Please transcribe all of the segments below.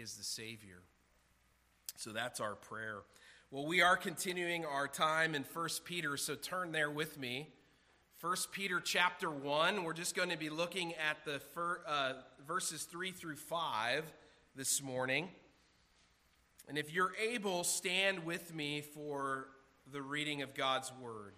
is the Savior. So that's our prayer. Well, we are continuing our time in 1 Peter, so turn there with me. 1 Peter chapter 1, we're just going to be looking at the verses 3 through 5 this morning. And if you're able, stand with me for the reading of God's Word.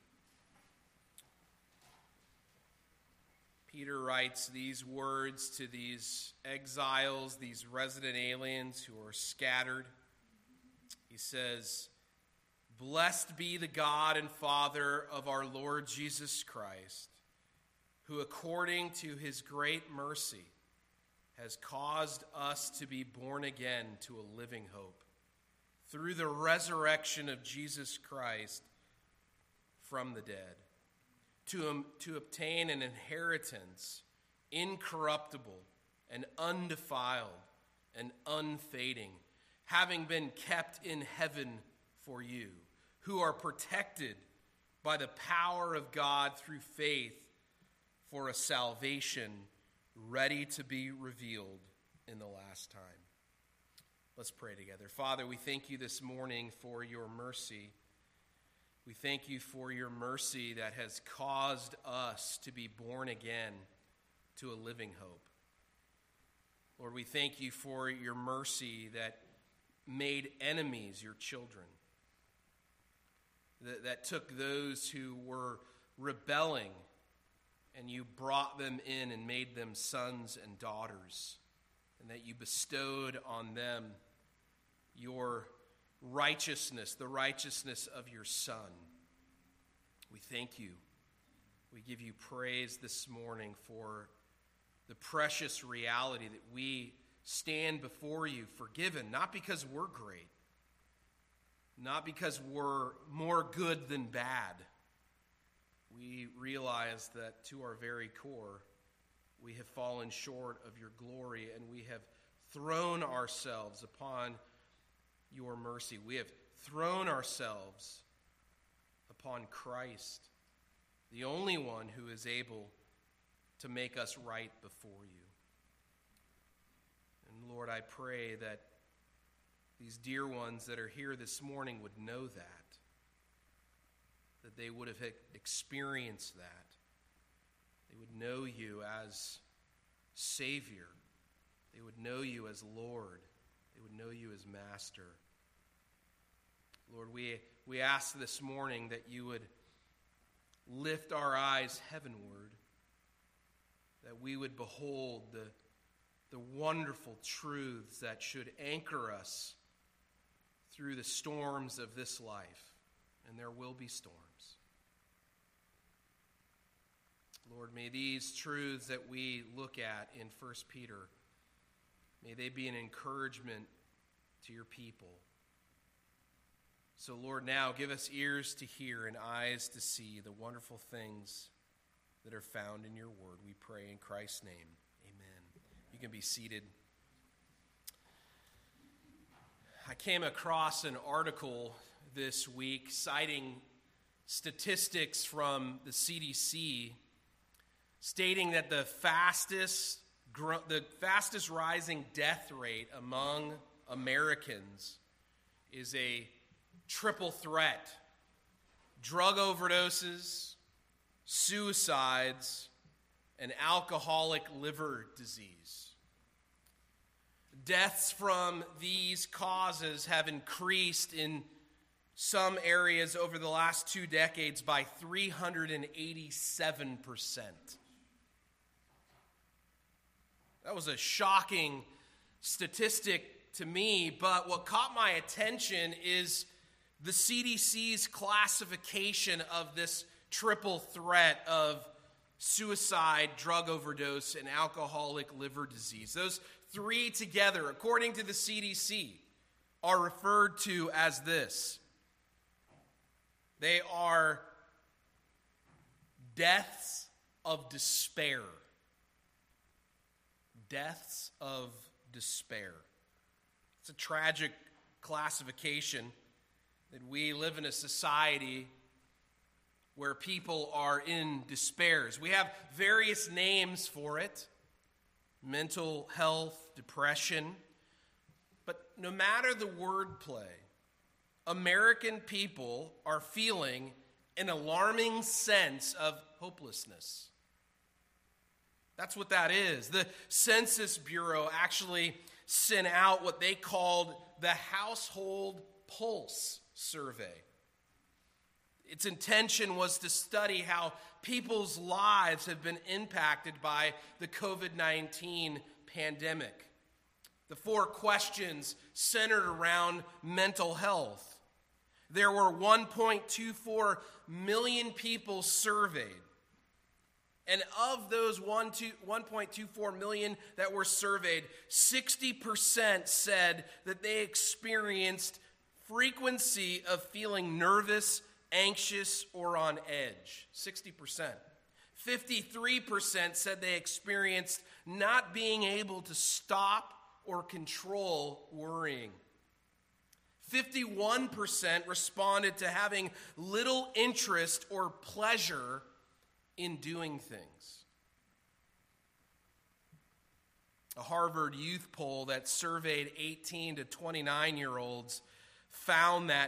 Peter writes these words to these exiles, these resident aliens who are scattered. He says, "Blessed be the God and Father of our Lord Jesus Christ, who according to his great mercy has caused us to be born again to a living hope, through the resurrection of Jesus Christ from the dead, to obtain an inheritance incorruptible and undefiled and unfading, having been kept in heaven for you, who are protected by the power of God through faith for a salvation ready to be revealed in the last time." Let's pray together. Father, we thank you this morning for your mercy. We thank you for your mercy that has caused us to be born again to a living hope. Lord, we thank you for your mercy that made enemies your children, that took those who were rebelling and you brought them in and made them sons and daughters, and that you bestowed on them your righteousness, the righteousness of your Son. We thank you. We give you praise this morning for the precious reality that we stand before you forgiven, not because we're great, not because we're more good than bad. We realize that to our very core, we have fallen short of your glory, and we have thrown ourselves upon your mercy. We have thrown ourselves upon Christ, the only one who is able to make us right before you. And Lord, I pray that these dear ones that are here this morning would know that they would have experienced that. They would know you as Savior. They would know you as Lord. They would know you as Master. Lord, we ask this morning that you would lift our eyes heavenward, that we would behold the wonderful truths that should anchor us through the storms of this life, and there will be storms. Lord, may these truths that we look at in 1 Peter, may they be an encouragement to your people. So, Lord, now give us ears to hear and eyes to see the wonderful things that are found in your word. We pray in Christ's name. Amen. You can be seated. I came across an article this week citing statistics from the CDC stating that the fastest rising death rate among Americans is a triple threat: drug overdoses, suicides, and alcoholic liver disease. Deaths from these causes have increased in some areas over the last 2 decades by 387%. That was a shocking statistic to me, but what caught my attention is the CDC's classification of this triple threat of suicide, drug overdose, and alcoholic liver disease. Those three together, according to the CDC, are referred to as this. They are deaths of despair. Deaths of despair. It's a tragic classification that we live in a society where people are in despairs. We have various names for it: mental health, depression, But no matter the wordplay, American people are feeling an alarming sense of hopelessness. That's what that is. The Census Bureau actually sent out what they called the Household Pulse Survey. Its intention was to study how people's lives have been impacted by the COVID-19 pandemic. The 4 questions centered around mental health. There were 1.24 million people surveyed. And of those 1.24 million that were surveyed, 60% said that they experienced frequency of feeling nervous, anxious, or on edge. 60%. 53% said they experienced not being able to stop or control worrying. 51% responded to having little interest or pleasure in doing things. A Harvard youth poll that surveyed 18 to 29-year-olds found that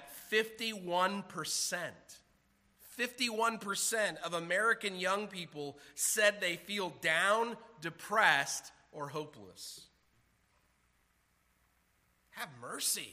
51% of American young people said they feel down, depressed, or hopeless. Have mercy.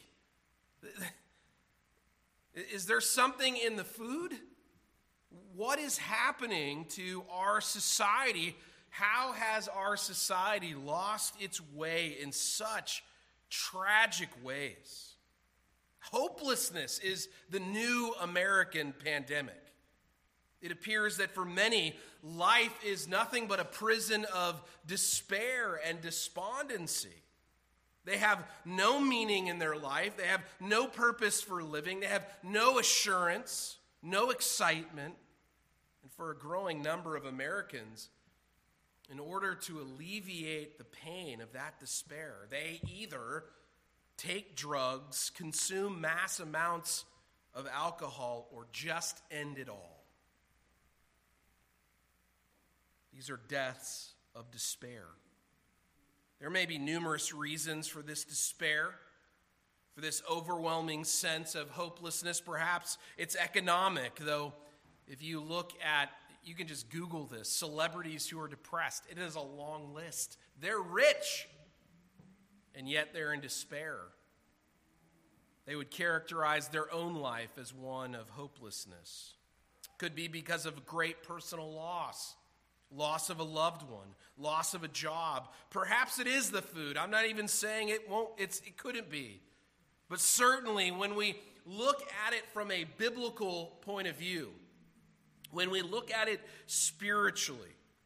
Is there something in the food? What is happening to our society? How has our society lost its way in such tragic ways? Hopelessness is the new American pandemic. It appears that for many, life is nothing but a prison of despair and despondency. They have no meaning in their life. They have no purpose for living. They have no assurance, no excitement. And for a growing number of Americans, in order to alleviate the pain of that despair, they either take drugs, consume mass amounts of alcohol, or just end it all. These are deaths of despair. There may be numerous reasons for this despair, for this overwhelming sense of hopelessness. Perhaps it's economic, though if you look at, you can just Google this, celebrities who are depressed. It is a long list. They're rich, and yet they're in despair. They would characterize their own life as one of hopelessness. Could be because of great personal loss. Loss of a loved one, loss of a job. Perhaps it is the food. I'm not even saying it couldn't be. But certainly when we look at it from a biblical point of view, when we look at it spiritually,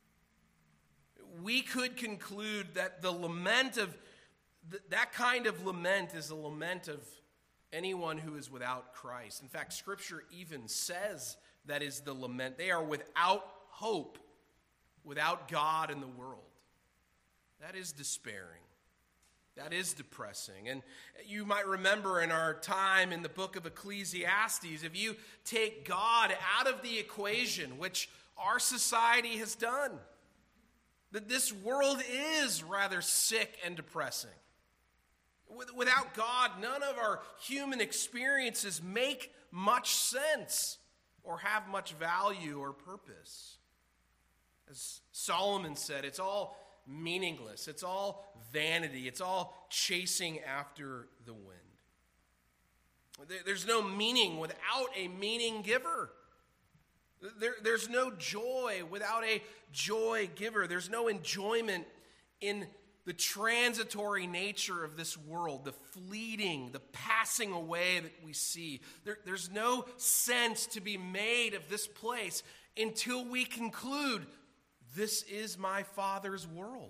we could conclude that the lament of that kind of lament is a lament of anyone who is without Christ. In fact, Scripture even says that is the lament. They are without hope, without God in the world. That is despairing. That is depressing. And you might remember in our time in the book of Ecclesiastes, if you take God out of the equation, which our society has done, that this world is rather sick and depressing. Without God, none of our human experiences make much sense or have much value or purpose. As Solomon said, it's all meaningless. It's all vanity. It's all chasing after the wind. There's no meaning without a meaning giver. There's no joy without a joy giver. There's no enjoyment in the transitory nature of this world, the fleeting, the passing away that we see. There's no sense to be made of this place until we conclude, this is my Father's world.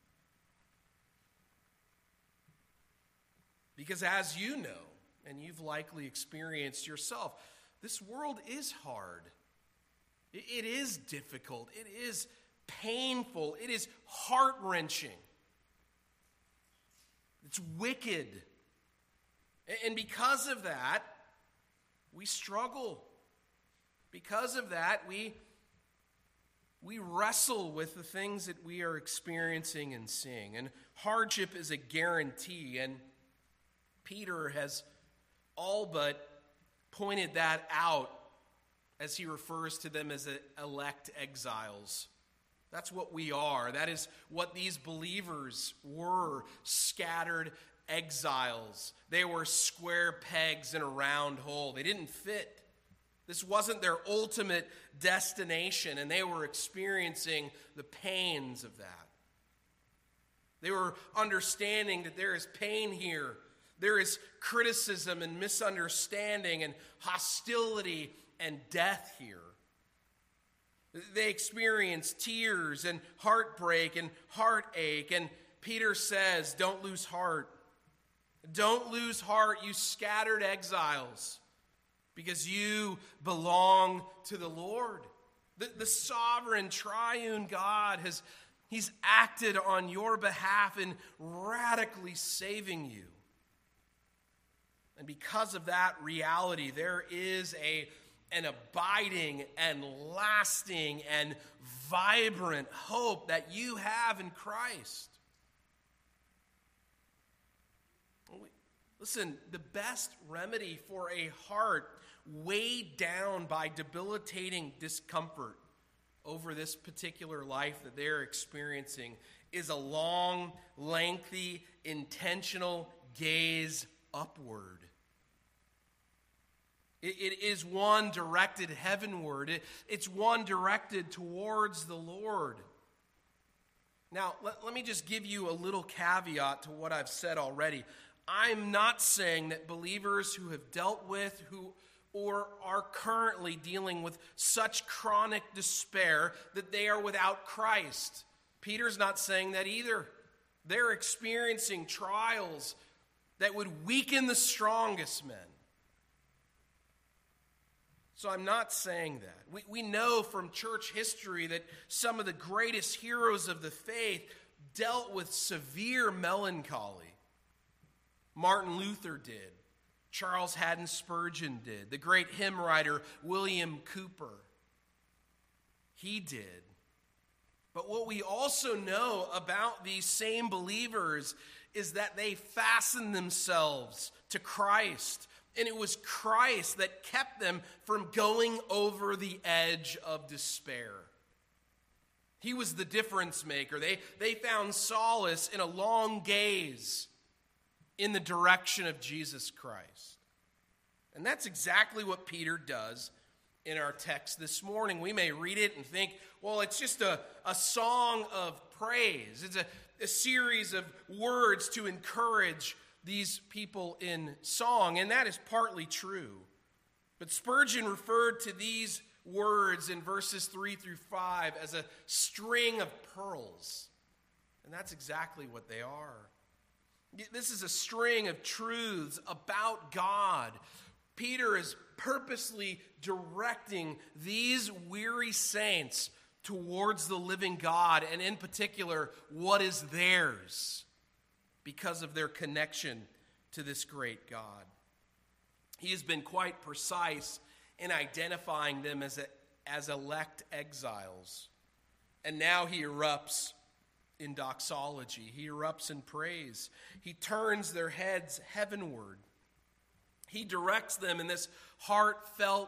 Because as you know, and you've likely experienced yourself, this world is hard. It is difficult. It is painful. It is heart-wrenching. It's wicked. And because of that, we struggle. Because of that, we wrestle with the things that we are experiencing and seeing. And hardship is a guarantee. And Peter has all but pointed that out as he refers to them as elect exiles. That's what we are. That is what these believers were, scattered exiles. They were square pegs in a round hole. They didn't fit. This wasn't their ultimate destination, and they were experiencing the pains of that. They were understanding that there is pain here. There is criticism and misunderstanding and hostility and death here. They experienced tears and heartbreak and heartache. And Peter says, don't lose heart. Don't lose heart, you scattered exiles, because you belong to the Lord. The sovereign, triune God He's acted on your behalf in radically saving you. And because of that reality, there is an abiding and lasting and vibrant hope that you have in Christ. Listen, the best remedy for a heart weighed down by debilitating discomfort over this particular life that they're experiencing is a long, lengthy, intentional gaze upward. It is one directed heavenward. It's one directed towards the Lord. Now, let me just give you a little caveat to what I've said already. I'm not saying that believers who have dealt with, or are currently dealing with such chronic despair that they are without Christ. Peter's not saying that either. They're experiencing trials that would weaken the strongest men. So I'm not saying that. We know from church history that some of the greatest heroes of the faith dealt with severe melancholy. Martin Luther did. Charles Haddon Spurgeon did. The great hymn writer William Cowper, he did. But what we also know about these same believers is that they fastened themselves to Christ. And it was Christ that kept them from going over the edge of despair. He was the difference maker. They found solace in a long gaze in the direction of Jesus Christ. And that's exactly what Peter does in our text this morning. We may read it and think, well, it's just a song of praise. It's a series of words to encourage these people in song, and that is partly true. But Spurgeon referred to these words in verses 3 through 5 as a string of pearls, and that's exactly what they are. This is a string of truths about God. Peter is purposely directing these weary saints towards the living God, and in particular, what is theirs, because of their connection to this great God. He has been quite precise in identifying them as elect exiles. And now he erupts in doxology. He erupts in praise. He turns their heads heavenward. He directs them in this heartfelt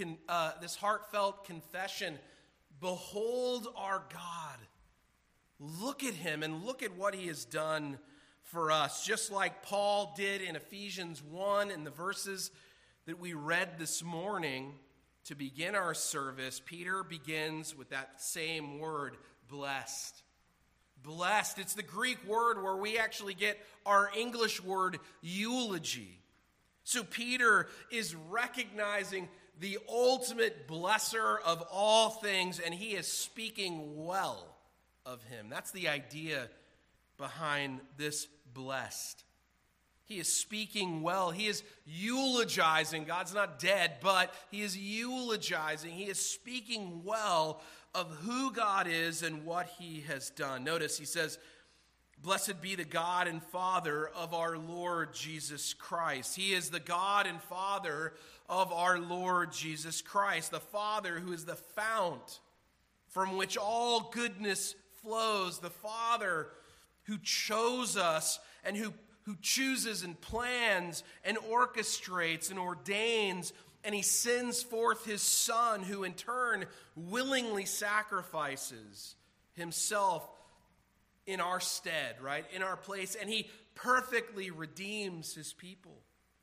confession. Behold our God. Look at him and look at what he has done for us. Just like Paul did in Ephesians 1 in the verses that we read this morning to begin our service, Peter begins with that same word, blessed. Blessed. It's the Greek word where we actually get our English word eulogy. So Peter is recognizing the ultimate blesser of all things, and he is speaking well of him. That's the idea behind this blessed. He is speaking well. He is eulogizing. God's not dead, but he is eulogizing. He is speaking well of who God is and what he has done. Notice he says, blessed be the God and Father of our Lord Jesus Christ. He is the God and Father of our Lord Jesus Christ, the Father who is the fount from which all goodness flows, the Father who chose us and who who chooses and plans and orchestrates and ordains, and he sends forth his Son, who in turn willingly sacrifices himself in our stead, right? In our place, and he perfectly redeems his people.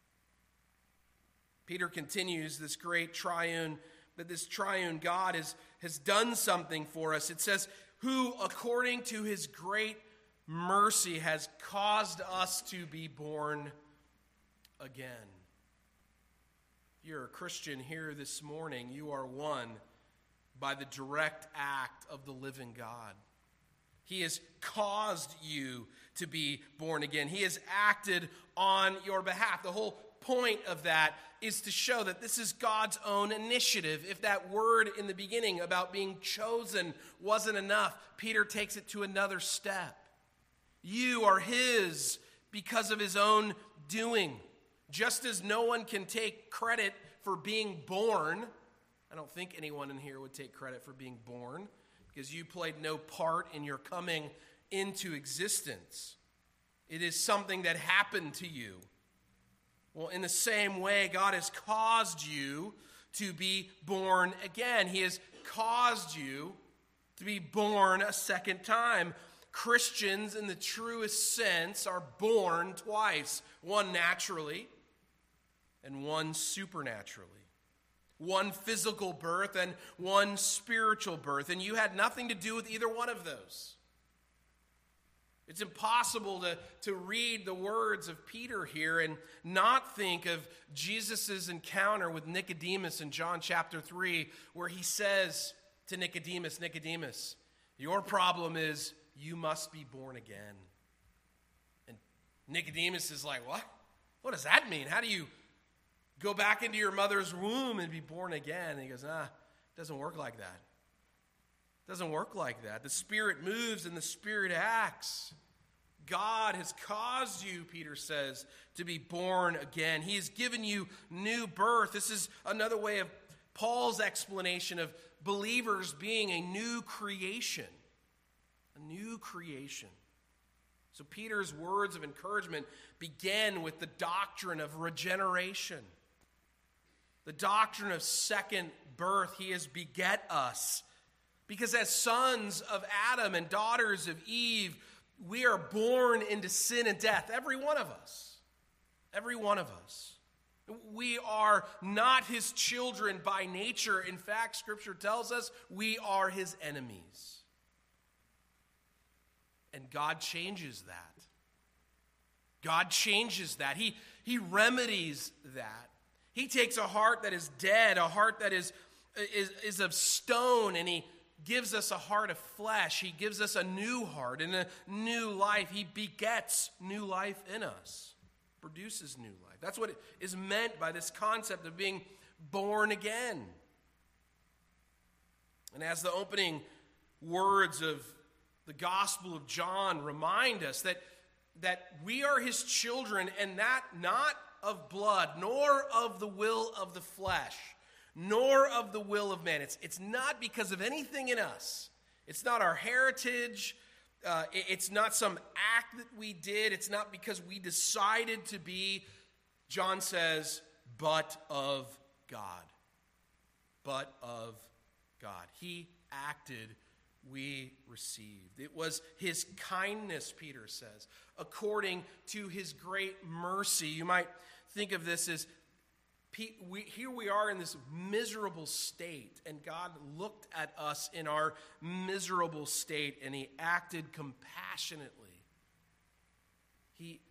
Peter continues this triune God has done something for us. It says, who according to his great mercy has caused us to be born again. If you're a Christian here this morning, you are won by the direct act of the living God. He has caused you to be born again. He has acted on your behalf. The whole point of that is to show that this is God's own initiative. If that word in the beginning about being chosen wasn't enough, Peter takes it to another step. You are his because of his own doing. Just as no one can take credit for being born, I don't think anyone in here would take credit for being born, because you played no part in your coming into existence. It is something that happened to you. Well, in the same way, God has caused you to be born again. He has caused you to be born a second time. Christians, in the truest sense, are born twice. One naturally and one supernaturally. One physical birth and one spiritual birth. And you had nothing to do with either one of those. It's impossible to read the words of Peter here and not think of Jesus' encounter with Nicodemus in John chapter 3, where he says to Nicodemus, Nicodemus, your problem is you must be born again. And Nicodemus is like, what? What does that mean? How do you go back into your mother's womb and be born again? And he goes, it doesn't work like that. It doesn't work like that. The Spirit moves and the Spirit acts. God has caused you, Peter says, to be born again. He has given you new birth. This is another way of Paul's explanation of believers being a new creation. A new creation. So Peter's words of encouragement begin with the doctrine of regeneration. The doctrine of second birth. He has beget us. Because as sons of Adam and daughters of Eve, we are born into sin and death. Every one of us. Every one of us. We are not his children by nature. In fact, Scripture tells us we are his enemies. And God changes that. God changes that. He remedies that. He takes a heart that is dead, a heart that is of stone, and he gives us a heart of flesh. He gives us a new heart and a new life. He begets new life in us, produces new life. That's what is meant by this concept of being born again. And as the opening words of the Gospel of John remind us that we are his children, and that not of blood, nor of the will of the flesh, nor of the will of man. It's not because of anything in us. It's not our heritage. It's not some act that we did. It's not because we decided to be, John says, but of God. But of God. He acted, we received. It was his kindness, Peter says, according to his great mercy. You might think of this as here we are in this miserable state, and God looked at us in our miserable state, and he acted compassionately. He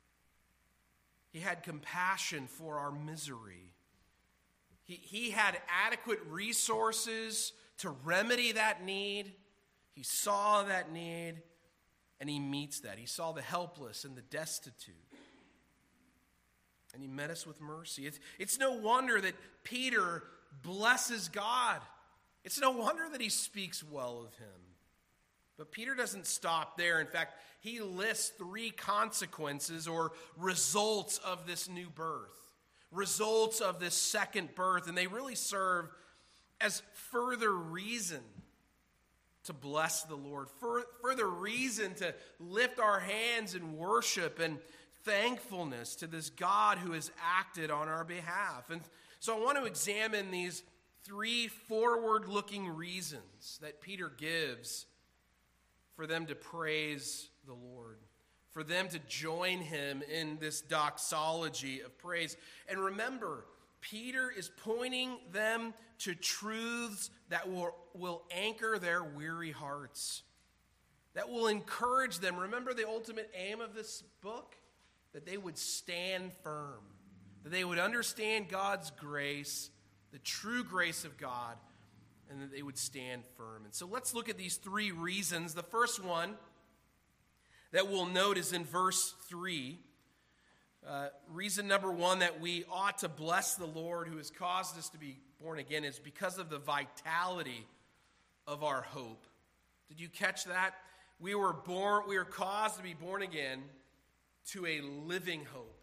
had compassion for our misery. He had adequate resources to remedy that need. He saw that need, and he meets that. He saw the helpless and the destitute. And he met us with mercy. It's no wonder that Peter blesses God. It's no wonder that he speaks well of him. But Peter doesn't stop there. In fact, he lists 3 consequences or results of this new birth. Results of this second birth. And they really serve as further reason to bless the Lord. Further reason to lift our hands in worship, and thankfulness to this God who has acted on our behalf. And so I want to examine these 3 forward-looking reasons that Peter gives for them to praise the Lord, for them to join him in this doxology of praise. And remember, Peter is pointing them to truths that will anchor their weary hearts, that will encourage them. Remember the ultimate aim of this book? That they would stand firm, that they would understand God's grace, the true grace of God, and that they would stand firm. And so let's look at these 3 reasons. The first one that we'll note is in verse 3. Reason number 1 that we ought to bless the Lord who has caused us to be born again is because of the vitality of our hope. Did you catch that? We were caused to be born again to a living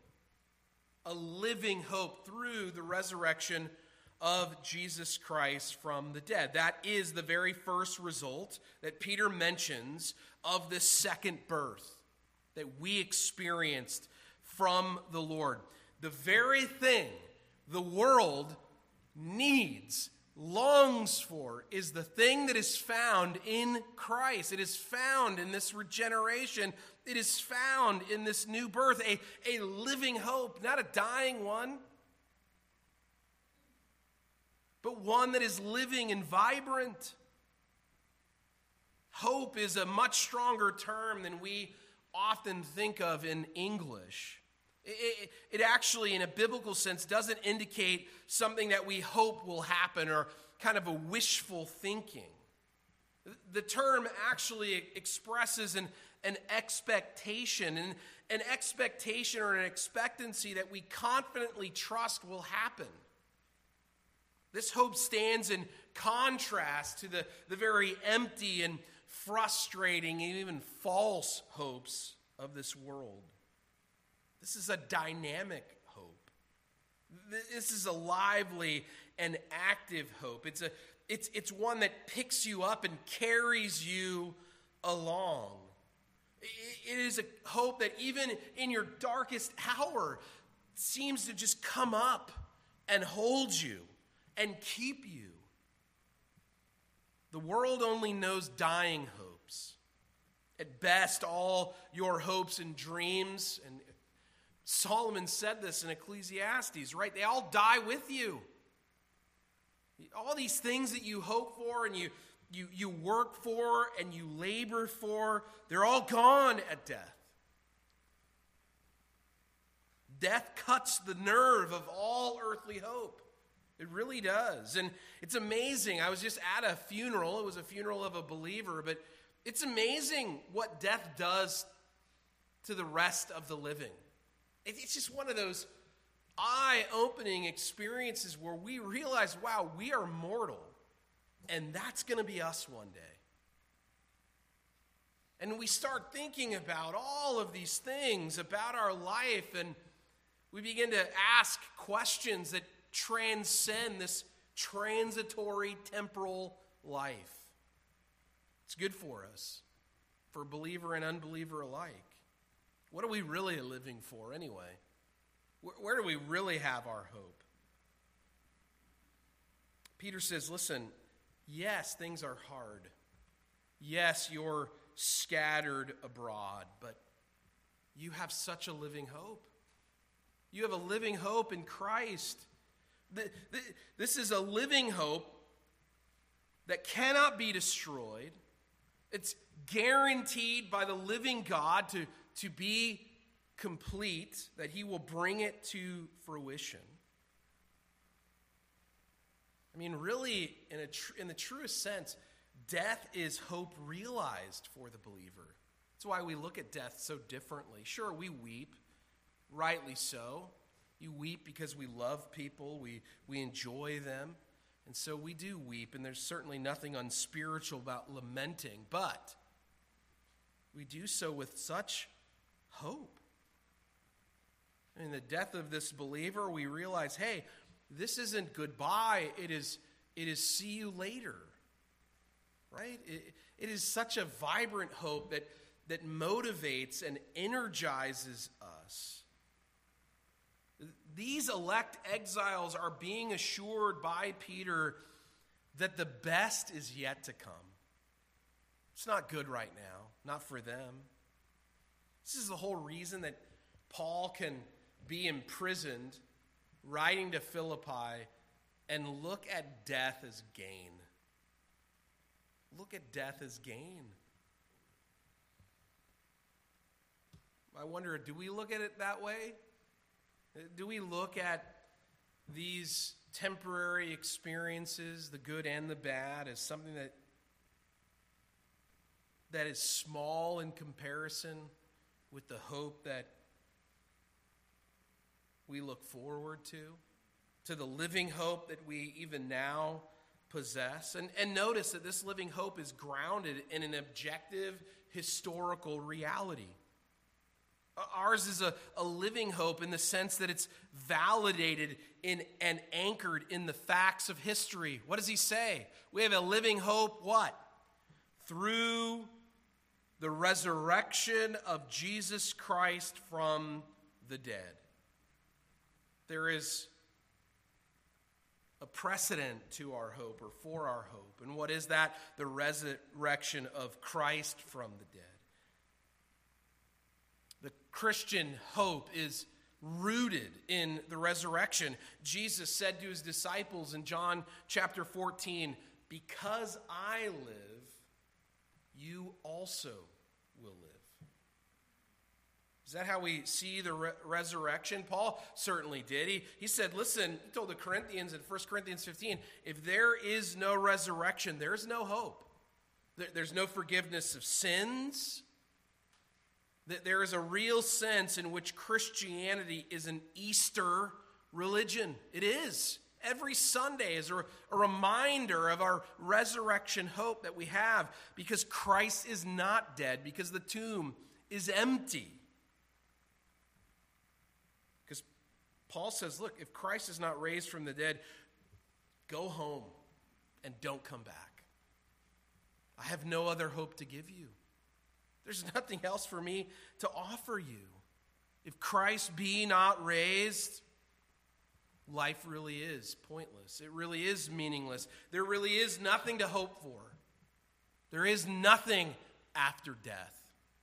hope through the resurrection of Jesus Christ from the dead. That is the very first result that Peter mentions of the second birth that we experienced from the Lord. The very thing the world needs, longs for, is the thing that is found in Christ. It is found in this regeneration. It is found in this new birth, a living hope, not a dying one, but one that is living and vibrant. Hope is a much stronger term than we often think of in English. It actually, in a biblical sense, doesn't indicate something that we hope will happen or kind of a wishful thinking. The term actually expresses an expectation, and an expectation or an expectancy that we confidently trust will happen. This hope stands in contrast to the very empty and frustrating and even false hopes of this world. This is a dynamic hope. This is a lively and active hope. It's one that picks you up and carries you along. It is a hope that even in your darkest hour seems to just come up and hold you and keep you. The world only knows dying hopes. At best, all your hopes and dreams, and Solomon said this in Ecclesiastes, right? They all die with you. All these things that you hope for and you work for and you labor for, they're all gone at death. Death cuts the nerve of all earthly hope. It really does. And it's amazing. I was just at a funeral. It was a funeral of a believer, but it's amazing what death does to the rest of the living. It's just one of those eye-opening experiences where we realize, wow, we are mortal, and that's going to be us one day. And we start thinking about all of these things about our life, and we begin to ask questions that transcend this transitory temporal life. It's good for us, for believer and unbeliever alike. What are we really living for anyway? Where do we really have our hope? Peter says, listen, yes, things are hard. Yes, you're scattered abroad, but you have such a living hope. You have a living hope in Christ. This is a living hope that cannot be destroyed. It's guaranteed by the living God to be complete, that he will bring it to fruition. I mean, really, in the truest sense, death is hope realized for the believer. That's why we look at death so differently. Sure, we weep, rightly so. You weep because we love people, we enjoy them, and so we do weep, and there's certainly nothing unspiritual about lamenting, but we do so with such hope. In the death of this believer, we realize, hey, this isn't goodbye, it is see you later, right? It is such a vibrant hope that motivates and energizes us. us. These elect exiles are being assured by Peter that the best is yet to come. It's not good right now, not for them. This is the whole reason that Paul can be imprisoned, writing to Philippi, and look at death as gain. Look at death as gain. I wonder, do we look at it that way? Do we look at these temporary experiences, the good and the bad, as something that is small in comparison with the hope that we look forward to the living hope that we even now possess? And notice that this living hope is grounded in an objective historical reality. Ours is a living hope in the sense that it's validated in and anchored in the facts of history. What does he say? We have a living hope, what? Through the resurrection of Jesus Christ from the dead. There is a precedent to our hope, or for our hope. And what is that? The resurrection of Christ from the dead. The Christian hope is rooted in the resurrection. Jesus said to his disciples in John chapter 14, "Because I live, you also will live." Is that how we see the resurrection? Paul certainly did. He said, listen, he told the Corinthians in 1 Corinthians 15, if there is no resurrection, there's no hope. There's no forgiveness of sins. There is a real sense in which Christianity is an Easter religion. It is. Every Sunday is a reminder of our resurrection hope that we have, because Christ is not dead, because the tomb is empty. Because Paul says, look, if Christ is not raised from the dead, go home and don't come back. I have no other hope to give you. There's nothing else for me to offer you. If Christ be not raised, life really is pointless. It really is meaningless. There really is nothing to hope for. There is nothing after death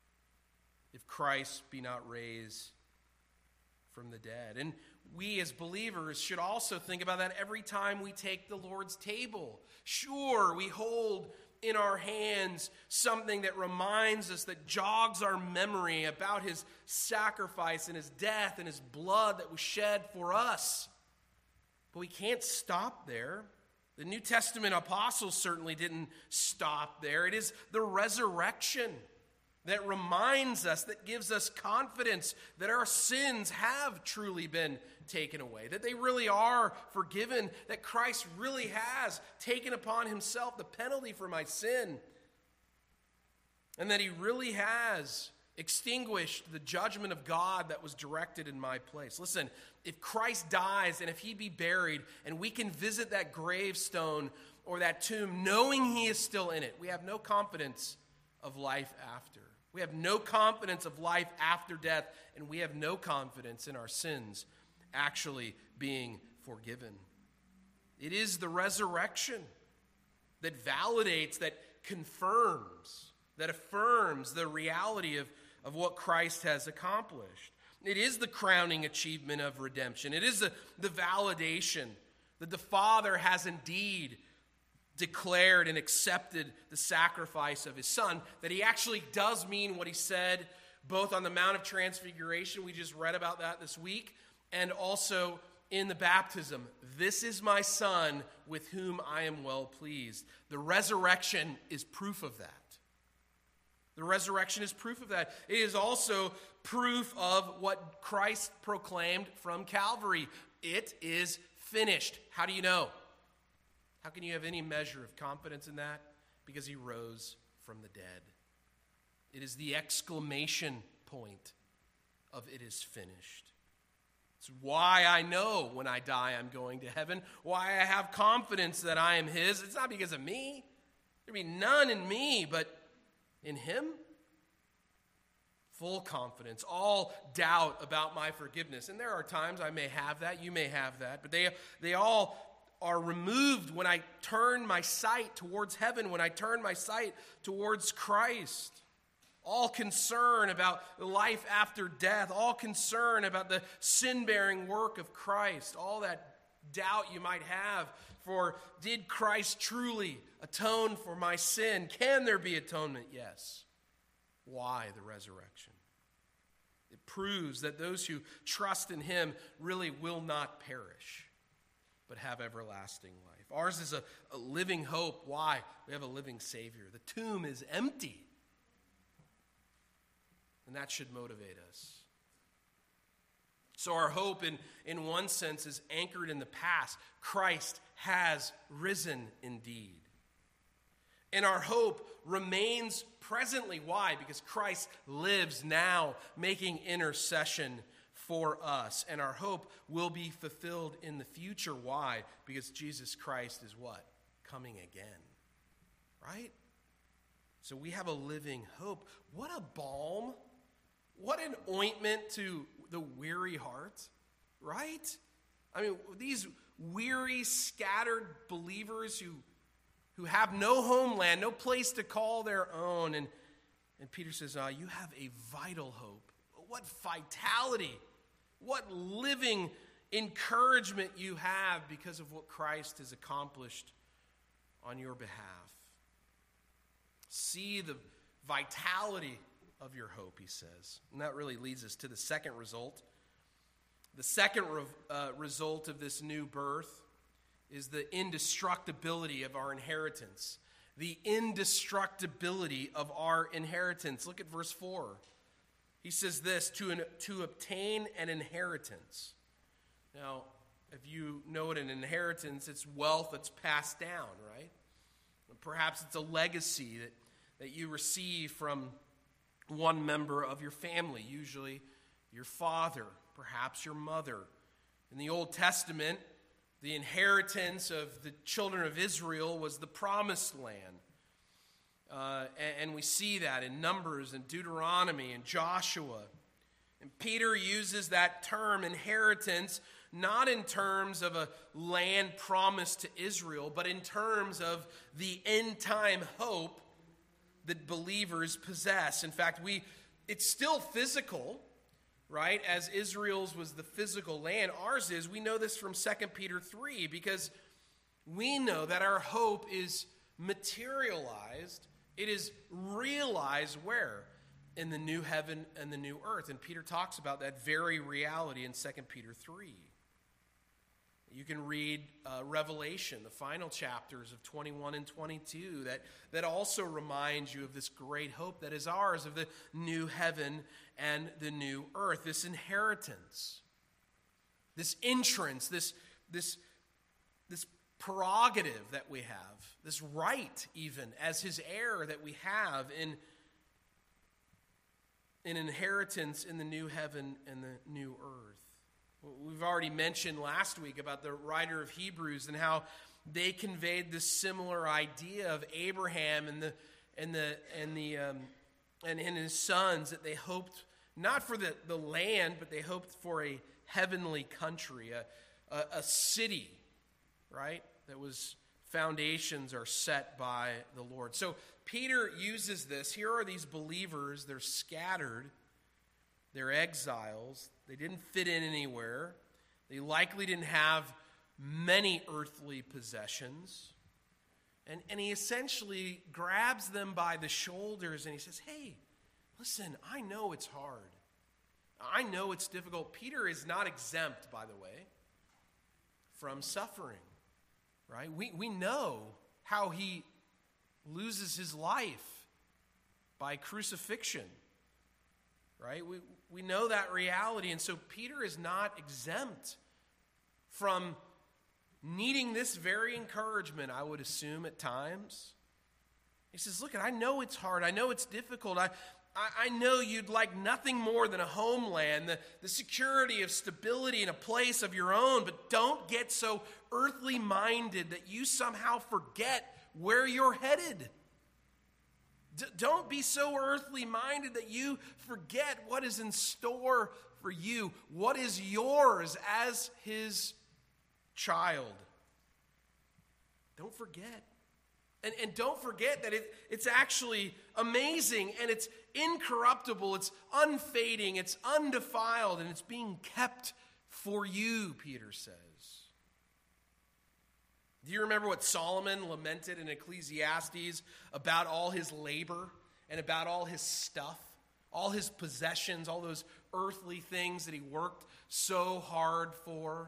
if Christ be not raised from the dead. And we as believers should also think about that every time we take the Lord's table. Sure, we hold in our hands something that reminds us, that jogs our memory about his sacrifice and his death and his blood that was shed for us. But we can't stop there. The New Testament apostles certainly didn't stop there. It is the resurrection that reminds us, that gives us confidence that our sins have truly been taken away, that they really are forgiven, that Christ really has taken upon himself the penalty for my sin, and that he really has extinguished the judgment of God that was directed in my place. Listen, if Christ dies and if he be buried and we can visit that gravestone or that tomb knowing he is still in it, we have no confidence of life after. We have no confidence of life after death, and we have no confidence in our sins actually being forgiven. It is the resurrection that validates, that confirms, that affirms the reality of what Christ has accomplished. It is the crowning achievement of redemption. It is the validation that the Father has indeed declared and accepted the sacrifice of his Son, that he actually does mean what he said, both on the Mount of Transfiguration, we just read about that this week, and also in the baptism. This is my Son with whom I am well pleased. The resurrection is proof of that. The resurrection is proof of that. It is also proof of what Christ proclaimed from Calvary. It is finished. How do you know? How can you have any measure of confidence in that? Because he rose from the dead. It is the exclamation point of it is finished. It's why I know when I die I'm going to heaven, why I have confidence that I am his. It's not because of me. There be none in me, but in him. full confidence, all doubt about my forgiveness. And there are times I may have that, you may have that, but they all are removed when I turn my sight towards heaven, when I turn my sight towards Christ. All concern about the life after death, all concern about the sin-bearing work of Christ, all that doubt you might have for, did Christ truly atone for my sin? Can there be atonement? Yes. Why the resurrection? It proves that those who trust in him really will not perish, but have everlasting life. Ours is a living hope. Why? We have a living Savior. The tomb is empty. And that should motivate us. So our hope, in one sense, is anchored in the past. Christ has risen indeed. And our hope remains presently. Why? Because Christ lives now, making intercession for us. And our hope will be fulfilled in the future. Why? Because Jesus Christ is what? Coming again. Right? So we have a living hope. What a balm. What an ointment to the weary heart, right? I mean, these weary, scattered believers who have no homeland, no place to call their own. And Peter says, you have a vital hope. What vitality, what living encouragement you have because of what Christ has accomplished on your behalf. See the vitality of your hope, he says. And that really leads us to the second result. The second result of this new birth is the indestructibility of our inheritance. The indestructibility of our inheritance. Look at verse 4. He says this, to obtain an inheritance. Now, if you know what an inheritance, it's wealth that's passed down, right? Perhaps it's a legacy that you receive from one member of your family, usually your father, perhaps your mother. In the Old Testament, the inheritance of the children of Israel was the promised land. And we see that in Numbers and Deuteronomy and Joshua. And Peter uses that term inheritance not in terms of a land promised to Israel, but in terms of the end-time hope that believers possess. In fact, it's still physical, right? As Israel's was the physical land, ours is. We know this from 2 Peter 3 because we know that our hope is materialized. It is realized where? In the new heaven and the new earth. And Peter talks about that very reality in 2 Peter 3. You can read Revelation, the final chapters of 21 and 22, that also reminds you of this great hope that is ours, of the new heaven and the new earth, this inheritance, this entrance, this prerogative that we have, this right even as his heir that we have in an inheritance in the new heaven and the new earth. We've already mentioned last week about the writer of Hebrews and how they conveyed this similar idea of Abraham and his sons, that they hoped not for the land, but they hoped for a heavenly country, a city, right? That was foundations are set by the Lord. So Peter uses this. Here are these believers. They're scattered. They're exiles. They didn't fit in anywhere. They likely didn't have many earthly possessions. And he essentially grabs them by the shoulders and he says, hey, listen, I know it's hard. I know it's difficult. Peter is not exempt, by the way, from suffering, right? We know how he loses his life by crucifixion, right? We know that reality. And so Peter is not exempt from needing this very encouragement, I would assume, at times. He says, look, I know it's hard. I know it's difficult. I know you'd like nothing more than a homeland, the security of stability in a place of your own, but don't get so earthly minded that you somehow forget where you're headed. Don't be so earthly minded that you forget what is in store for you, what is yours as his child. Don't forget. And don't forget that it's actually amazing, and it's incorruptible, it's unfading, it's undefiled, and it's being kept for you, Peter says. Do you remember what Solomon lamented in Ecclesiastes about all his labor and about all his stuff, all his possessions, all those earthly things that he worked so hard for?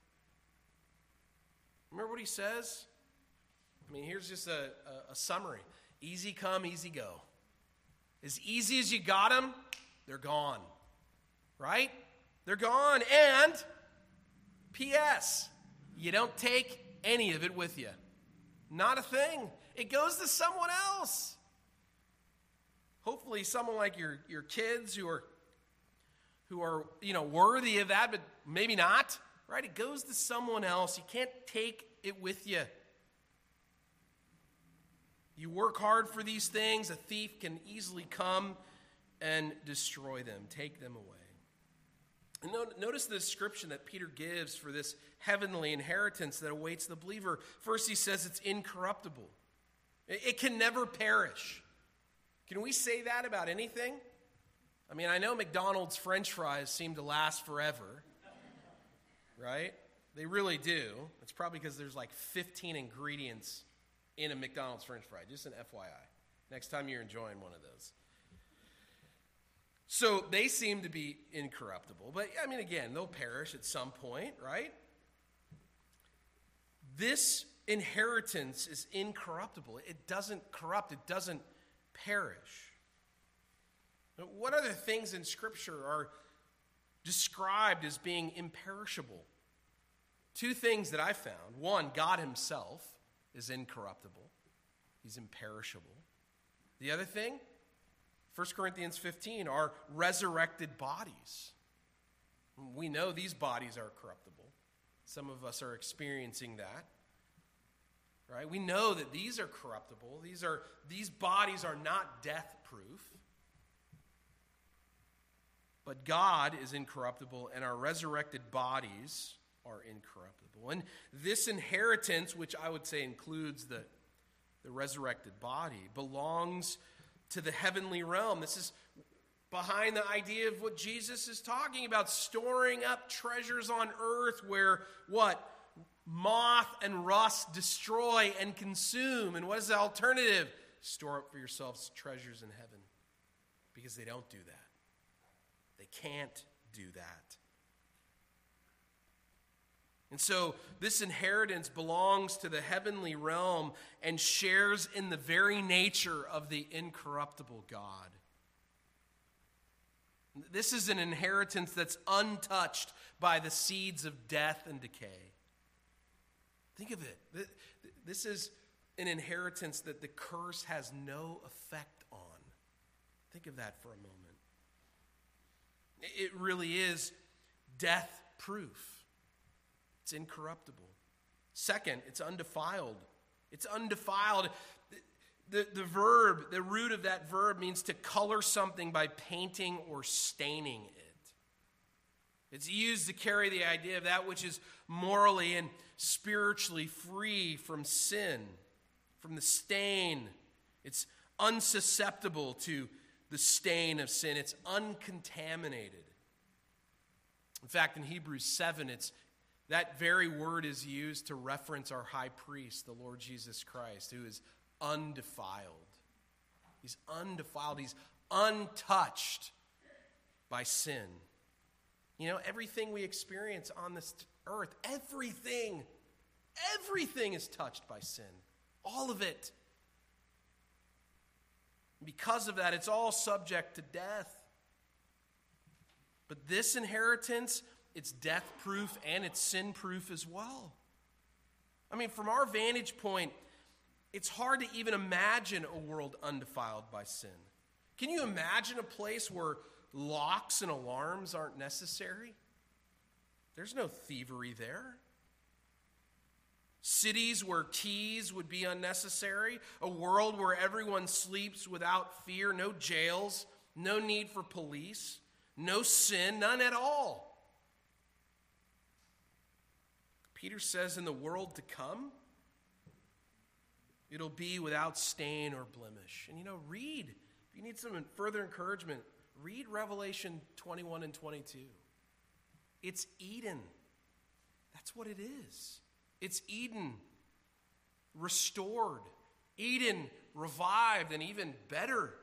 Remember what he says? I mean, here's just a summary. Easy come, easy go. As easy as you got them, they're gone. Right? They're gone. And, P.S., you don't take any of it with you. Not a thing. It goes to someone else. Hopefully someone like your kids who are worthy of that, but maybe not. Right? It goes to someone else. You can't take it with you. You work hard for these things, a thief can easily come and destroy them, take them away. And notice the description that Peter gives for this heavenly inheritance that awaits the believer. First, he says it's incorruptible. It can never perish. Can we say that about anything? I mean, I know McDonald's French fries seem to last forever, right? They really do. It's probably because there's like 15 ingredients in a McDonald's French fry. Just an FYI. Next time you're enjoying one of those. So they seem to be incorruptible. But, I mean, again, they'll perish at some point, right? This inheritance is incorruptible. It doesn't corrupt. It doesn't perish. Now, what other things in Scripture are described as being imperishable? Two things that I found. One, God himself is incorruptible. He's imperishable. The other thing, 1 Corinthians 15, are resurrected bodies. We know these bodies are corruptible. Some of us are experiencing that. Right? We know that these are corruptible. These bodies are not death-proof. But God is incorruptible, and our resurrected bodies are incorruptible. And this inheritance, which I would say includes the resurrected body, belongs to the heavenly realm. This is behind the idea of what Jesus is talking about, storing up treasures on earth where what? Moth and rust destroy and consume. And what is the alternative? Store up for yourselves treasures in heaven. Because they don't do that. They can't do that. And so this inheritance belongs to the heavenly realm and shares in the very nature of the incorruptible God. This is an inheritance that's untouched by the seeds of death and decay. Think of it. This is an inheritance that the curse has no effect on. Think of that for a moment. It really is death-proof. It's incorruptible. Second, it's undefiled. It's undefiled. The verb, the root of that verb means to color something by painting or staining it. It's used to carry the idea of that which is morally and spiritually free from sin, from the stain. It's unsusceptible to the stain of sin. It's uncontaminated. In fact, in Hebrews 7, that very word is used to reference our high priest, the Lord Jesus Christ, who is undefiled. He's undefiled. He's untouched by sin. You know, everything we experience on this earth, everything is touched by sin. All of it. Because of that, it's all subject to death. But this inheritance, it's death-proof and it's sin-proof as well. I mean, from our vantage point, it's hard to even imagine a world undefiled by sin. Can you imagine a place where locks and alarms aren't necessary? There's no thievery there. cities where keys would be unnecessary, a world where everyone sleeps without fear, no jails, no need for police, no sin, none at all. Peter says in the world to come, it'll be without stain or blemish. And read, if you need some further encouragement, read Revelation 21 and 22. It's Eden. That's what it is. It's Eden restored, Eden revived, and even better.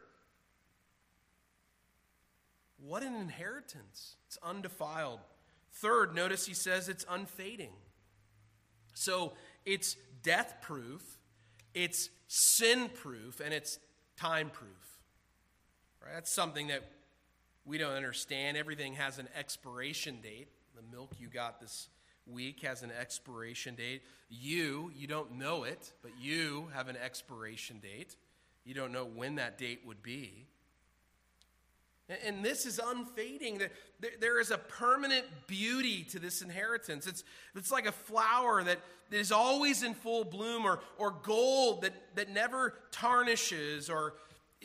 What an inheritance. It's undefiled. Third, notice he says it's unfading. So it's death-proof, it's sin-proof, and it's time-proof. Right? That's something that we don't understand. Everything has an expiration date. The milk you got this week has an expiration date. You don't know it, but you have an expiration date. You don't know when that date would be. And this is unfading. There is a permanent beauty to this inheritance. It's like a flower that is always in full bloom, or gold that never tarnishes or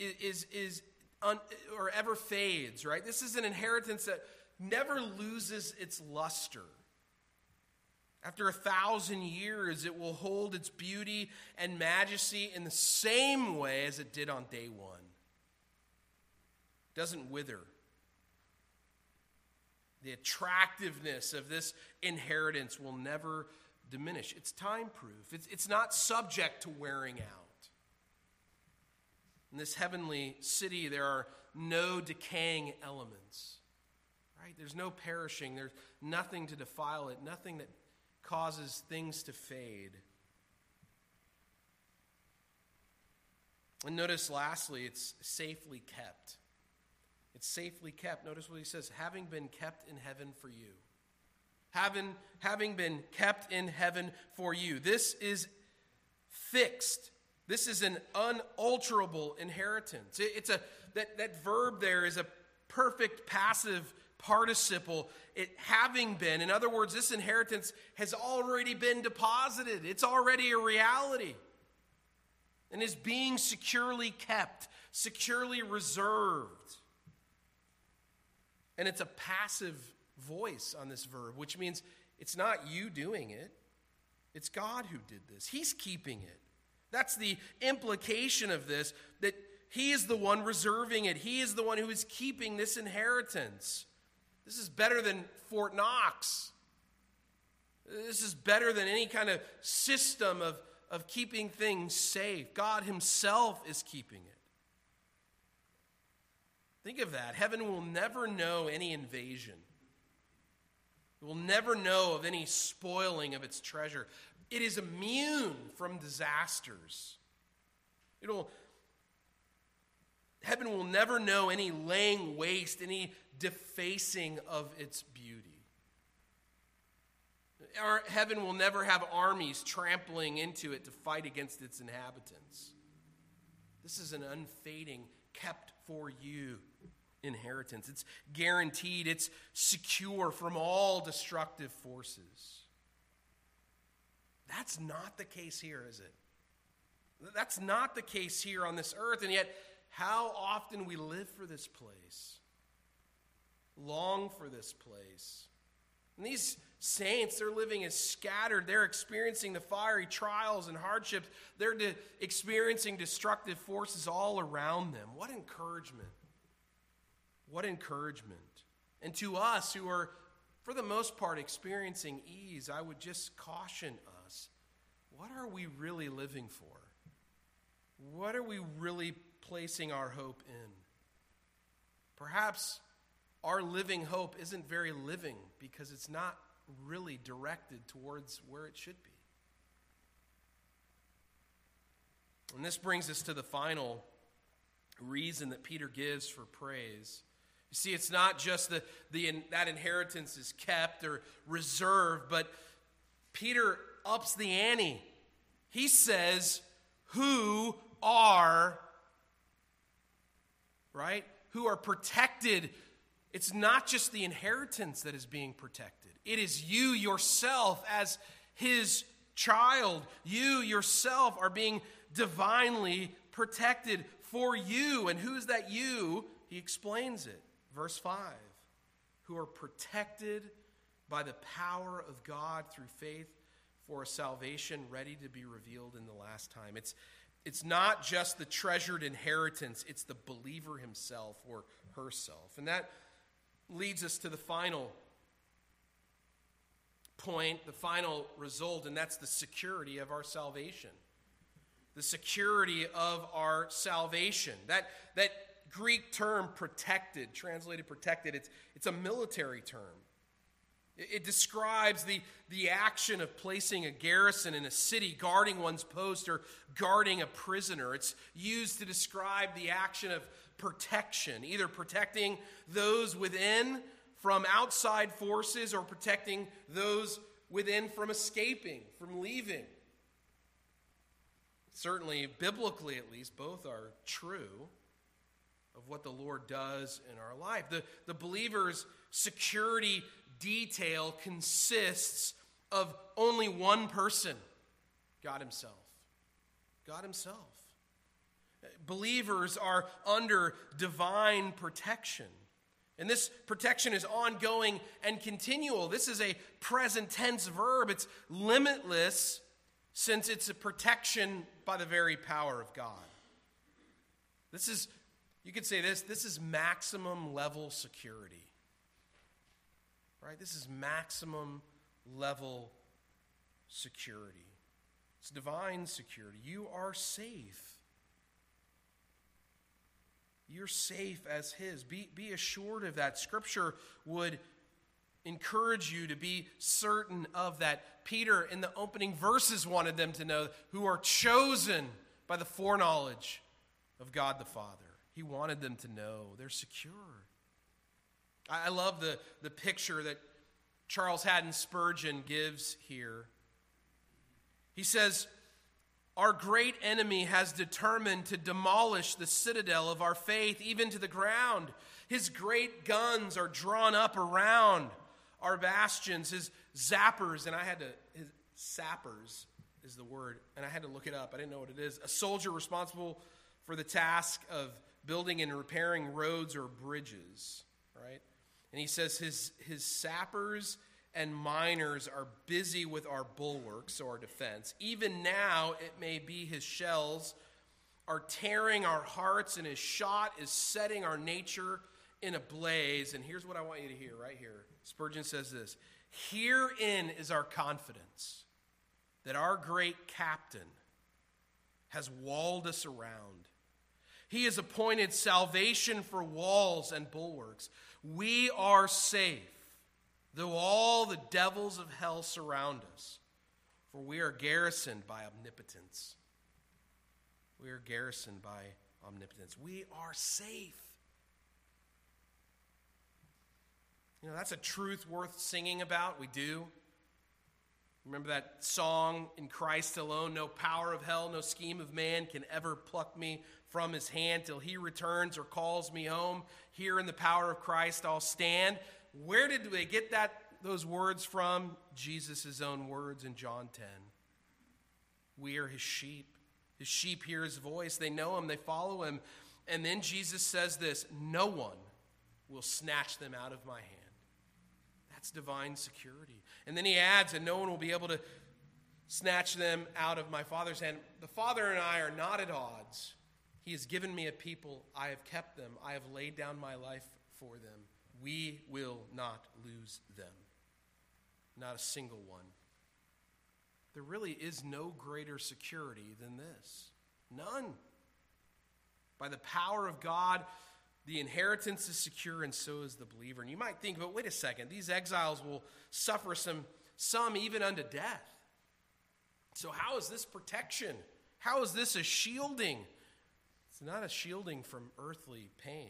or ever fades, right? This is an inheritance that never loses its luster. After 1,000 years, it will hold its beauty and majesty in the same way as it did on day one. It doesn't wither. The attractiveness of this inheritance will never diminish. It's time-proof. It's not subject to wearing out. In this heavenly city, there are no decaying elements. Right? There's no perishing. There's nothing to defile it, nothing that causes things to fade. And notice lastly, it's safely kept. It's safely kept. Notice what he says, having been kept in heaven for you. Having been kept in heaven for you. This is fixed. This is an unalterable inheritance. That verb there is a perfect passive participle. It having been. In other words, this inheritance has already been deposited. It's already a reality. And is being securely kept, securely reserved. And it's a passive voice on this verb, which means it's not you doing it. It's God who did this. He's keeping it. That's the implication of this, that he is the one reserving it. He is the one who is keeping this inheritance. This is better than Fort Knox. This is better than any kind of system of keeping things safe. God himself is keeping it. Think of that. Heaven will never know any invasion. It will never know of any spoiling of its treasure. It is immune from disasters. Heaven will never know any laying waste, any defacing of its beauty. Heaven will never have armies trampling into it to fight against its inhabitants. This is an unfading, kept for you inheritance. It's guaranteed. It's secure from all destructive forces. That's not the case here, is it? That's not the case here on this earth, and yet how often we live for this place, long for this place. And these saints, they're living as scattered. They're experiencing the fiery trials and hardships. They're experiencing destructive forces all around them. What encouragement. What encouragement. And to us who are, for the most part, experiencing ease, I would just caution us. What are we really living for? What are we really placing our hope in? Perhaps our living hope isn't very living because it's not really directed towards where it should be. And this brings us to the final reason that Peter gives for praise. You see, it's not just that inheritance is kept or reserved, but Peter ups the ante. He says, who are, right? Who are protected. It's not just the inheritance that is being protected. It is you yourself as his child, you yourself are being divinely protected for you. And who is that you? He explains it. Verse 5. Who are protected by the power of God through faith for a salvation ready to be revealed in the last time. It's not just the treasured inheritance, it's the believer himself or herself. And that leads us to the final point, the final result, and that's the security of our salvation. The security of our salvation. That Greek term protected, translated protected, it's a military term. It describes the action of placing a garrison in a city, guarding one's post, or guarding a prisoner. It's used to describe the action of protection, either protecting those within from outside forces or protecting those within from escaping, from leaving. Certainly, biblically at least, both are true of what the Lord does in our life. The believer's security detail consists of only one person, God himself. God himself. Believers are under divine protection. And this protection is ongoing and continual. This is a present tense verb. It's limitless since it's a protection by the very power of God. This is, you could say this is maximum level security. Right? This is maximum level security. It's divine security. You are safe. You're safe as his. Be assured of that. Scripture would encourage you to be certain of that. Peter, in the opening verses, wanted them to know who are chosen by the foreknowledge of God the Father. He wanted them to know they're secure. I love the picture that Charles Haddon Spurgeon gives here. He says, our great enemy has determined to demolish the citadel of our faith even to the ground. His great guns are drawn up around our bastions, his zappers, his sappers is the word, and I had to look it up. I didn't know what it is. A soldier responsible for the task of building and repairing roads or bridges, right? And he says his sappers and miners are busy with our bulwarks, so our defense. Even now, it may be his shells are tearing our hearts, and his shot is setting our nature in a blaze. And here's what I want you to hear right here. Spurgeon says this: herein is our confidence, that our great captain has walled us around. He has appointed salvation for walls and bulwarks. We are safe, though all the devils of hell surround us, for we are garrisoned by omnipotence. We are garrisoned by omnipotence. We are safe. You know, that's a truth worth singing about. We do. Remember that song, In Christ Alone? No power of hell, no scheme of man can ever pluck me from his hand till he returns or calls me home. Here in the power of Christ I'll stand. Where did they get those words from? Jesus' own words in John 10. We are his sheep. His sheep hear his voice. They know him. They follow him. And then Jesus says this: no one will snatch them out of my hand. That's divine security. And then he adds, and no one will be able to snatch them out of my Father's hand. The Father and I are not at odds. He has given me a people. I have kept them. I have laid down my life for them. We will not lose them. Not a single one. There really is no greater security than this. None. By the power of God, the inheritance is secure, and so is the believer. And you might think, but wait a second, these exiles will suffer some even unto death. So how is this protection? How is this a shielding? It's not a shielding from earthly pain.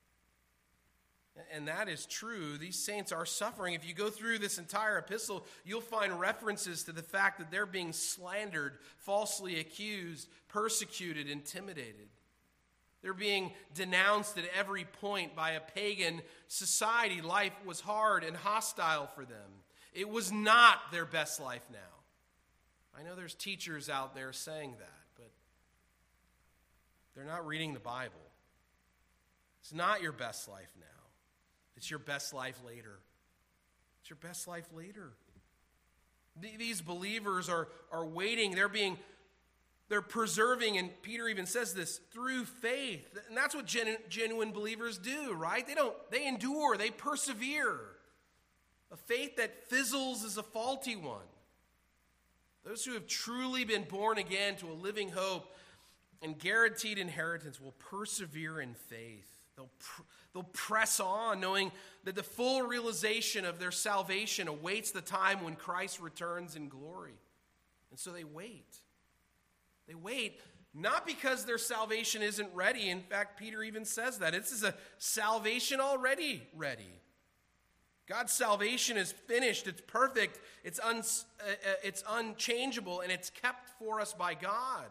And that is true. These saints are suffering. If you go through this entire epistle, you'll find references to the fact that they're being slandered, falsely accused, persecuted, intimidated. They're being denounced at every point by a pagan society. Life was hard and hostile for them. It was not their best life now. I know there's teachers out there saying that, but they're not reading the Bible. It's not your best life now. It's your best life later. It's your best life later. These believers are waiting. They're preserving, and Peter even says this, through faith. And that's what genuine believers do, right? They endure, they persevere. A faith that fizzles is a faulty one. Those who have truly been born again to a living hope and guaranteed inheritance will persevere in faith. They'll press on, knowing that the full realization of their salvation awaits the time when Christ returns in glory. And so they wait. They wait, not because their salvation isn't ready. In fact, Peter even says that. This is a salvation already ready. God's salvation is finished. It's perfect. It's unchangeable, and it's kept for us by God.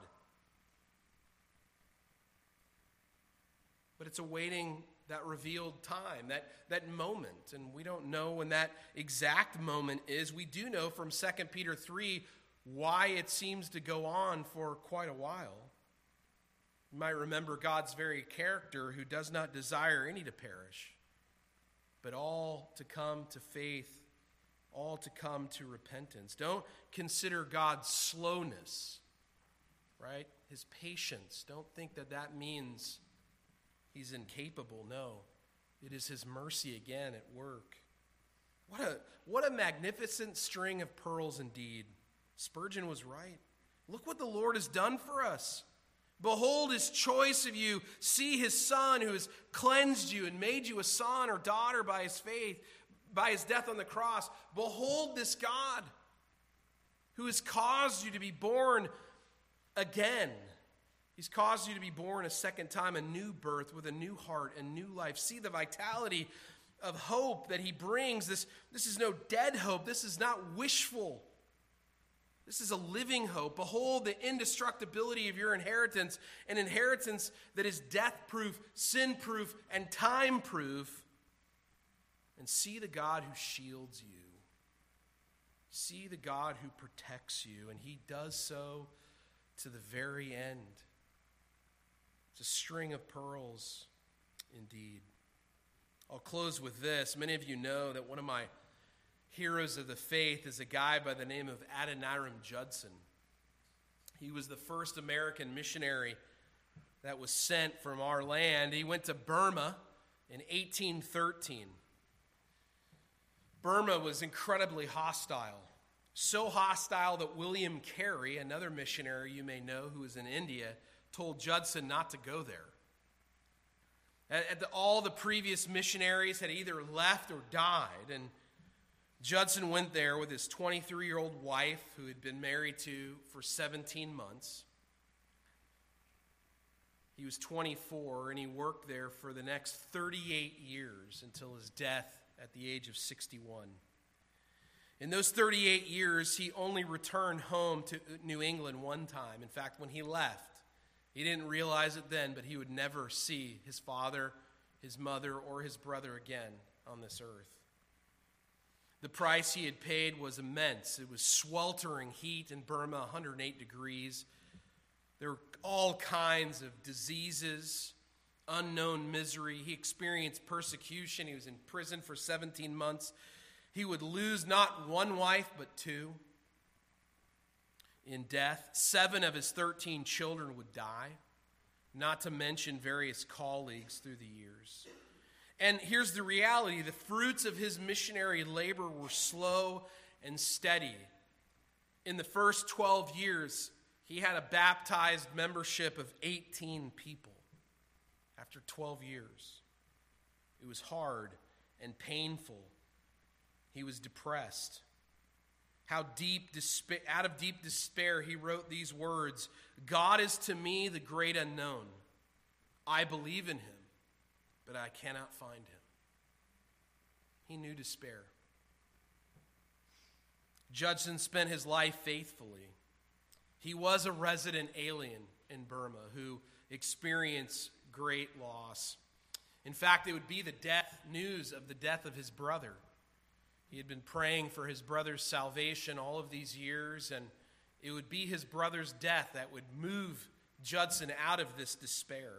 But it's awaiting that revealed time, that moment. And we don't know when that exact moment is. We do know from 2 Peter 3 why it seems to go on for quite a while. You might remember God's very character, who does not desire any to perish, but all to come to faith, all to come to repentance. Don't consider God's slowness, right? His patience. Don't think that means he's incapable. No, it is his mercy again at work. What a magnificent string of pearls indeed. Spurgeon was right. Look what the Lord has done for us. Behold his choice of you. See his Son who has cleansed you and made you a son or daughter by his faith, by his death on the cross. Behold this God who has caused you to be born again. He's caused you to be born a second time, a new birth with a new heart and new life. See the vitality of hope that he brings. This is no dead hope. This is not wishful. This is a living hope. Behold the indestructibility of your inheritance, an inheritance that is death-proof, sin-proof, and time-proof. And see the God who shields you. See the God who protects you, and he does so to the very end. It's a string of pearls indeed. I'll close with this. Many of you know that one of my heroes of the faith is a guy by the name of Adoniram Judson. He was the first American missionary that was sent from our land. He went to Burma in 1813. Burma was incredibly hostile. So hostile that William Carey, another missionary you may know who was in India, told Judson not to go there. All the previous missionaries had either left or died, and Judson went there with his 23-year-old wife, who had been married to for 17 months. He was 24, and he worked there for the next 38 years until his death at the age of 61. In those 38 years, he only returned home to New England one time. In fact, when he left, he didn't realize it then, but he would never see his father, his mother, or his brother again on this earth. The price he had paid was immense. It was sweltering heat in Burma, 108 degrees. There were all kinds of diseases, unknown misery. He experienced persecution. He was in prison for 17 months. He would lose not one wife, but two in death. 7 of his 13 children would die, not to mention various colleagues through the years. And here's the reality. The fruits of his missionary labor were slow and steady. In the first 12 years, he had a baptized membership of 18 people. After 12 years, it was hard and painful. He was depressed. Out of deep despair, he wrote these words, "God is to me the great unknown. I believe in him, but I cannot find him." He knew despair. Judson spent his life faithfully. He was a resident alien in Burma who experienced great loss. In fact, it would be the news of the death of his brother. He had been praying for his brother's salvation all of these years, and It would be his brother's death that would move Judson out of this despair,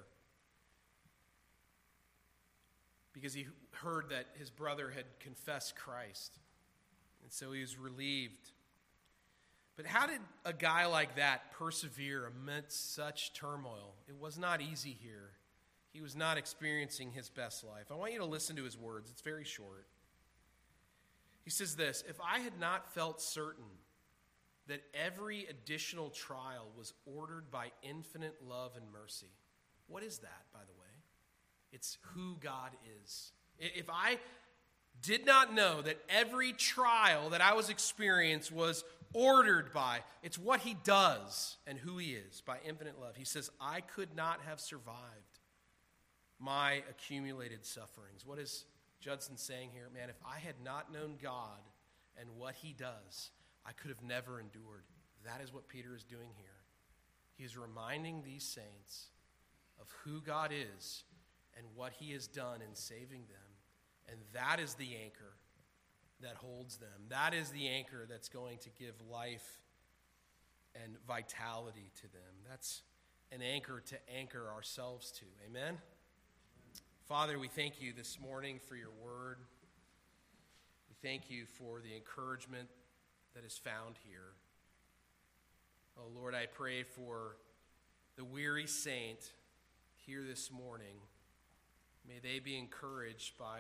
because he heard that his brother had confessed Christ, and so he was relieved. But how did a guy like that persevere amidst such turmoil? It was not easy here. He was not experiencing his best life. I want you to listen to his words. It's very short. He says this: "If I had not felt certain that every additional trial was ordered by infinite love and mercy." What is that, by the way? It's who God is. If I did not know that every trial that I was experiencing was ordered by, it's what he does and who he is, by infinite love. He says, I could not have survived my accumulated sufferings. What is Judson saying here? Man, if I had not known God and what he does, I could have never endured. That is what Peter is doing here. He is reminding these saints of who God is and what he has done in saving them. And that is the anchor that holds them. That is the anchor that's going to give life and vitality to them. That's an anchor to anchor ourselves to. Amen? Father, we thank you this morning for your word. We thank you for the encouragement that is found here. Oh, Lord, I pray for the weary saint here this morning. May they be encouraged by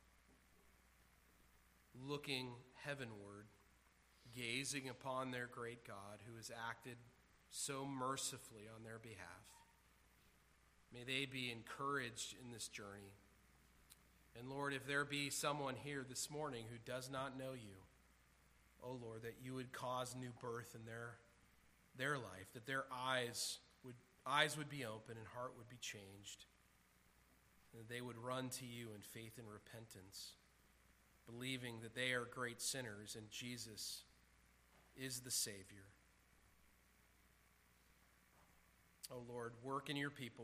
looking heavenward, gazing upon their great God who has acted so mercifully on their behalf. May they be encouraged in this journey. And Lord, if there be someone here this morning who does not know you, oh Lord, that you would cause new birth in their life, that their eyes would be open and heart would be changed, and that they would run to you in faith and repentance, believing that they are great sinners and Jesus is the Savior. Oh Lord, work in your people.